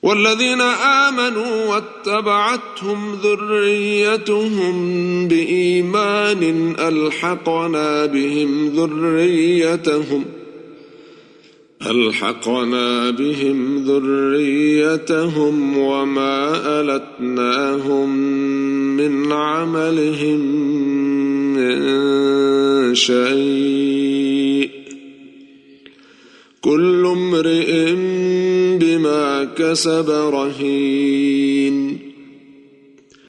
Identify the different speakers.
Speaker 1: والذين آمنوا واتبعتهم ذريتهم بإيمان ألحقنا بهم ذريتهم وما ألتناهم من عملهم من شيء كل امرئ بما كسب رهين